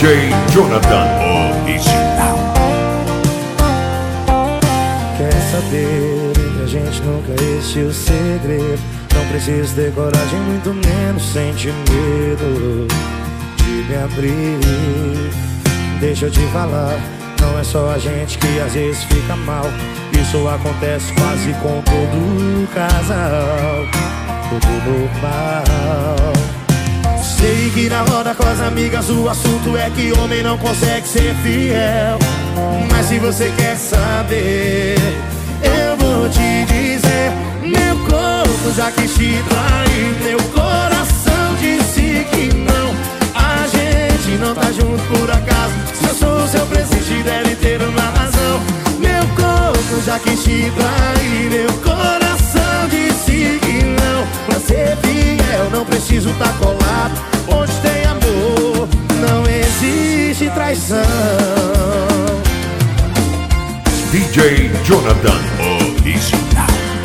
DJ Jonathan Original. Quer saber? Entre a gente nunca existiu segredo. Não preciso ter coragem, muito menos sentir medo de me abrir. Deixa eu te falar, não é só a gente que às vezes fica mal. Isso acontece quase com todo casal. Tudo normal. Sei que na roda com as amigas o assunto é que homem não consegue ser fiel. Mas se você quer saber, eu vou te dizer. Meu corpo já quis te trair, meu coração disse que não. A gente não tá junto por acaso. Se eu sou o seu presente, deve ter uma razão. Meu corpo já quis te trair, meu coração disse que não. Pra ser fiel não preciso tá colado. Onde tem amor não existe traição. DJ Jonathan Original.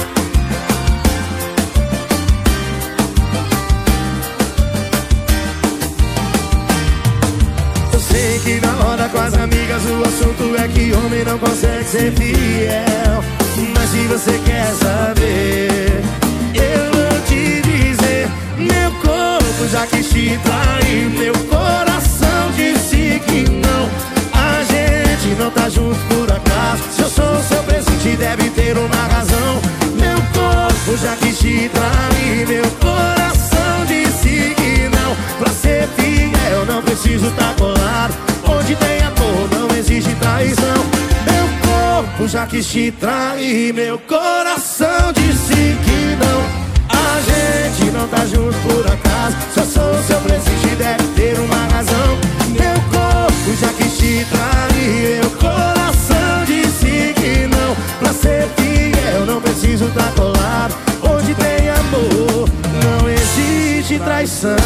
Eu sei que na roda com as amigas o assunto é que homem não consegue ser fiel. Mas se você quer saber, eu vou te dizer. Meu corpo já quis te trair, meu coração disse que não. A gente não tá junto por acaso. Se eu sou o seu presente, deve ter uma razão. Meu corpo já quis te trair, meu coração disse que não. Pra ser fiel não preciso tá colado. Onde tem amor não existe traição. Meu corpo já quis te trair, meu coração disse que não. A gente não tá junto por acaso. Se eu sou o seu presente, deve ter uma razão. Meu corpo já quis te trair, meu coração disse que não. Pra ser fiel não preciso tá colado. Onde tem amor não existe traição.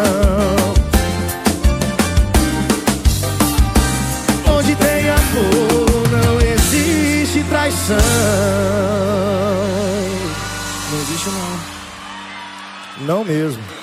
Onde tem amor não existe traição. Não existe não. Não mesmo.